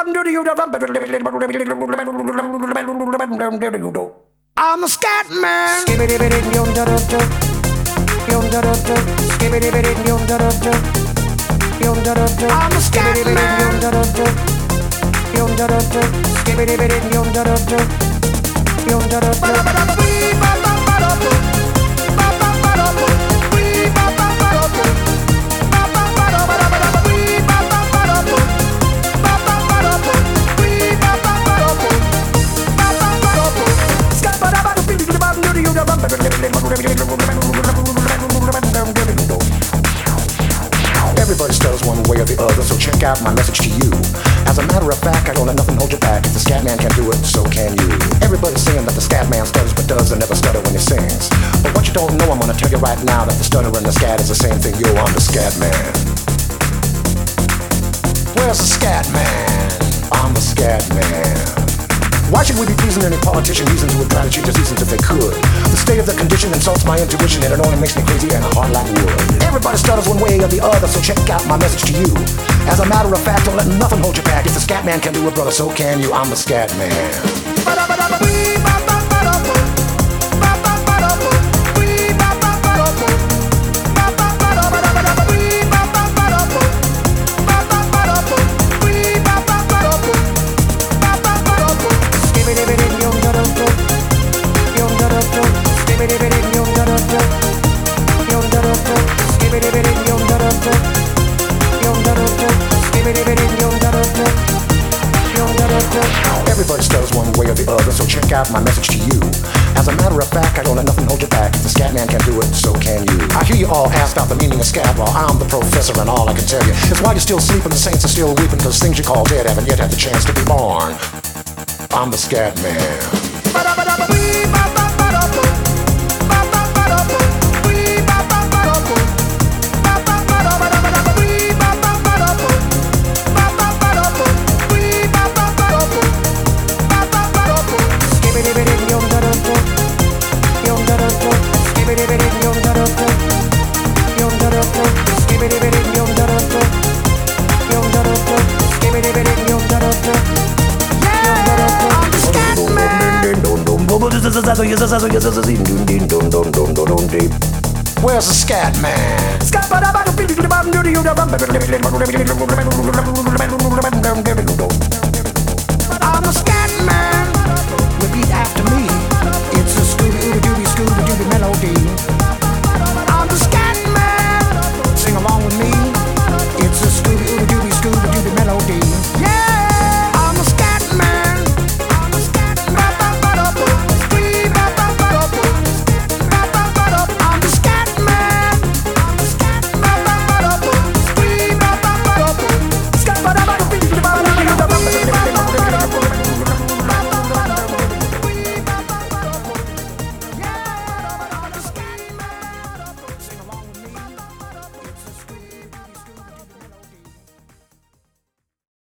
I'm a scat man. I'm a scat Everybody stutters one way or the other, so check out my message to you. As a matter of fact, I don't let nothing hold you back. If the scat man can do it, so can you. Everybody's saying that the scat man stutters but does and never stutter when he sings. But what you don't know, I'm gonna tell you right now that the stutter and the scat is the same thing. Yo, I'm the scat man. Where's the scat man? I'm the scat man. Why should we be pleasing any politician? Reasons would try to change the seasons if they could. The state of the condition insults my intuition, and it only makes me crazy and a heart like wood. Everybody stutters one way or the other, so check out my message to you. As a matter of fact, don't let nothing hold you back. If the scat man can do it, brother, so can you. I'm the scat man. Everybody stutters one way or the other, so check out my message to you. As a matter of fact, I don't let nothing hold you back. If the scat man can do it, so can you. I hear you all ask about the meaning of scat. Well, I'm the professor, and all I can tell you is why you're still sleeping, the saints are still weeping, cause things you call dead haven't yet had the chance to be born. I'm the scat man. Where's the scat man?